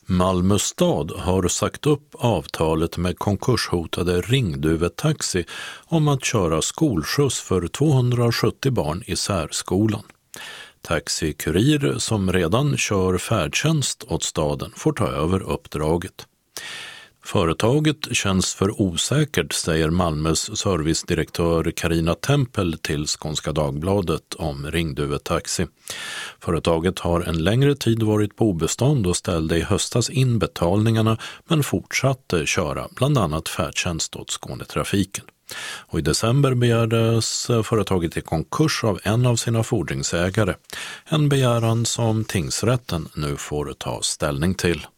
Malmö stad har sagt upp avtalet med konkurshotade Ringduve Taxi om att köra skolskjuts för 270 barn i särskolan. Taxi Kurir, som redan kör färdtjänst åt staden, får ta över uppdraget. Företaget känns för osäkert, säger Malmös servicedirektör Carina Tempel till Skånska Dagbladet om Ringduve Taxi. Företaget har en längre tid varit på obestånd och ställde i höstas in betalningarna men fortsatte köra bland annat färdtjänst åt Skånetrafiken. Och i december begärdes företaget i konkurs av en av sina fordringsägare, en begäran som tingsrätten nu får ta ställning till.